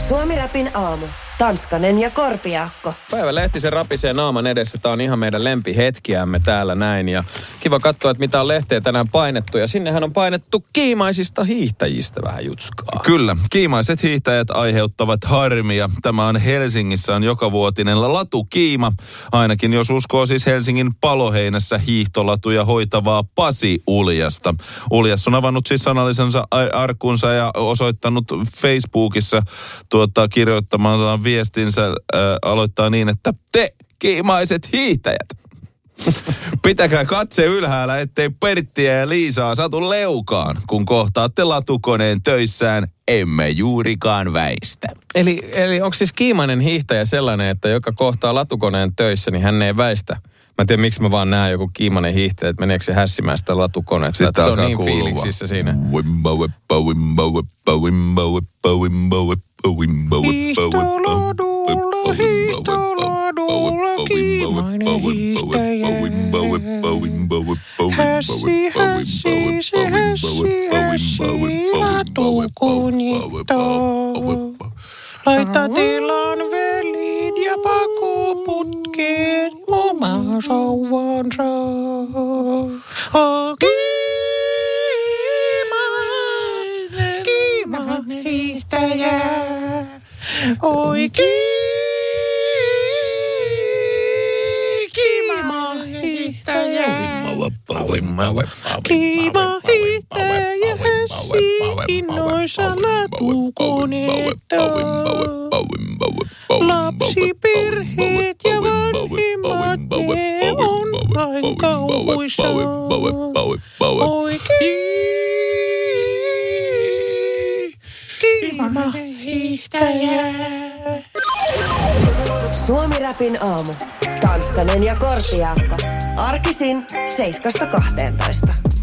Suomi-räpin aamu. Tanskanen ja Korpiaakko. Päivä Lehtisen rapisee naaman edessä. Tämä on ihan meidän lempihetkiämme täällä näin. Ja kiva katsoa, että mitä on lehteen tänään painettu. Ja sinnehän on painettu kiimaisista hiihtäjistä vähän jutskaa. Kyllä, kiimaiset hiihtäjät aiheuttavat harmia. Tämä on Helsingissä on jokavuotinen latukiima. Ainakin jos uskoo siis Helsingin Paloheinässä hiihtolatuja hoitavaa Pasi Uljasta. Uljas on avannut siis sanallisensa arkkunsa ja osoittanut Facebookissa kirjoittamaan viestinsä aloittaa niin, että te kiimaiset hiihtäjät. Pitäkää katse ylhäällä, ettei Perttiä ja Liisaa satu leukaan. Kun kohtaatte latukoneen töissään, emme juurikaan väistä. Eli onko siis kiimainen hiihtäjä sellainen, että joka kohtaa latukoneen töissä, niin hän ei väistä? Mä en tiedä, miksi mä vaan näen joku kiimainen hiihtäjä, että meneekö se hässimään sitä latukonetta. Että se on niin fiiliksissä siinä. Hiihtoladulla kiimainen hiihtäjä. Hässi, se hässi latukonittaa. Laita tilan velin ja pakoputkeen omaa sauvansa. Kiimainen hiihtäjä. Oi kiima hiihtäjä. Kiima hiihtäjä hässi innoissa latukonetta. Lapsiperheet ja vanhimmat ne on vain kauhuissa. Oi kiima hiihtäjä. Suomi-räpin aamu. Tanskanen ja Korpiaakko. Arkisin 7-12.